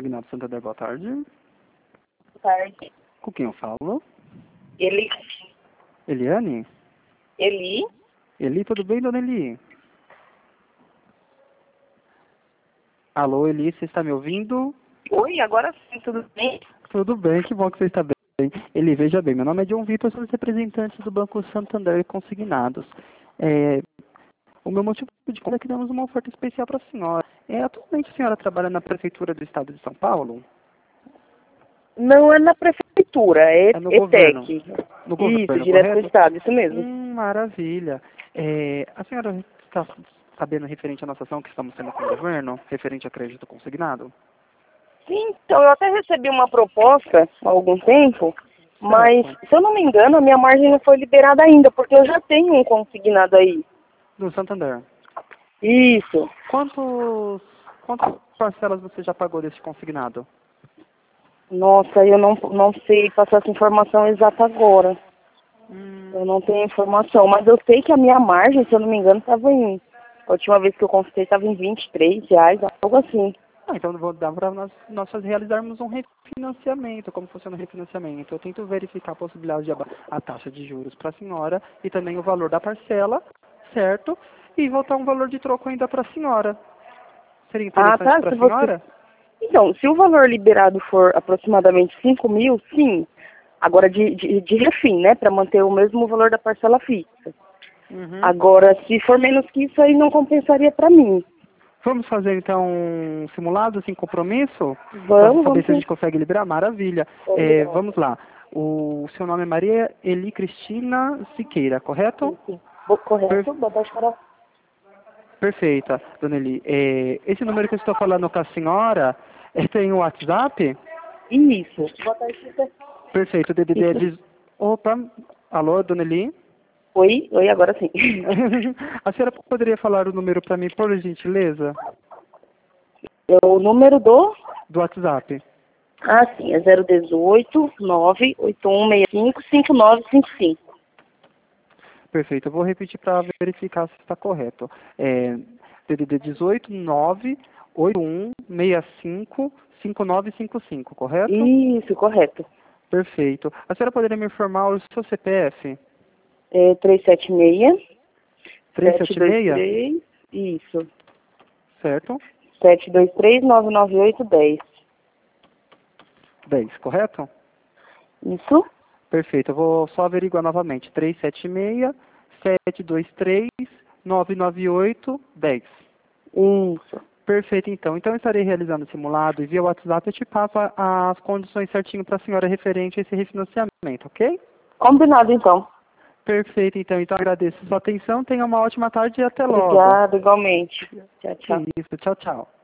Consignado Santander, boa tarde. Boa tarde. Com quem eu falo? Eli. Eliane? Eli? Eli, tudo bem, dona Eli? Alô, Eli, você está me ouvindo? Oi, agora sim, tudo bem? Tudo bem, que bom que você está bem. Eli, veja bem, meu nome é John Vitor, sou representante do Banco Santander Consignados. O meu motivo de conta é que damos uma oferta especial para a senhora. Atualmente a senhora trabalha na Prefeitura do Estado de São Paulo? Não é na prefeitura, é É no governo? ETEC. No Isso, governo, direto do correto? estado, isso mesmo. Maravilha. A senhora está sabendo referente à nossa ação que estamos tendo com o governo, referente a crédito consignado? Sim, então eu até recebi uma proposta há algum tempo, mas Certo. se eu não me engano, a minha margem não foi liberada ainda, porque eu já tenho um consignado aí. Do Santander. Isso. Quantas parcelas você já pagou desse consignado? Nossa, eu não sei passar essa informação exata agora. Eu não tenho informação, mas eu sei que a minha margem, se eu não me engano, estava em... A última vez que eu consultei estava em R$ 23, algo assim. Então vou dar para nós realizarmos um refinanciamento. Como funciona o refinanciamento? Eu tento verificar a possibilidade de a taxa de juros para a senhora e também o valor da parcela, certo? E voltar um valor de troco ainda para a senhora. Seria Ah, interessante tá. para Se a você... senhora? Então, se o valor liberado for aproximadamente 5.000, sim. Agora de refim, né? Para manter o mesmo valor da parcela fixa. Uhum. Agora, se for menos que isso, aí não compensaria para mim. Vamos fazer então um simulado sem compromisso? Para Vamos, saber vamos se a sim. gente consegue liberar? Maravilha. Vamos lá. O seu nome é Maria Eli Cristina Siqueira, correto? Sim. Per- Correto? Boa tarde, Carol. Perfeita, dona Eli. Esse número que eu estou falando com a senhora tem o WhatsApp? Isso. Boa tarde, Cícero. Perfeito. O DDD é Isso. de... Opa, alô, dona Eli? Oi, agora sim. A senhora poderia falar o número para mim, por gentileza? É o número do... Do WhatsApp. Ah, sim, é 018 98165 5955. Perfeito. Eu vou repetir para verificar se está correto. DDD 18 98165 5955, correto? Isso, correto. Perfeito. A senhora poderia me informar o seu CPF? É 376 376, 723, isso. certo? 723 998 10. 10, correto? Isso? Perfeito. Eu vou só averiguar novamente. 376 723 998 10. Isso. Perfeito, então. Então, eu estarei realizando o simulado e via WhatsApp eu te passo as condições certinho para a senhora referente a esse refinanciamento, ok? Combinado, então. Perfeito, então. Então, agradeço a sua atenção. Tenha uma ótima tarde e até logo. Obrigada, igualmente. Tchau, tchau. Isso, tchau, tchau.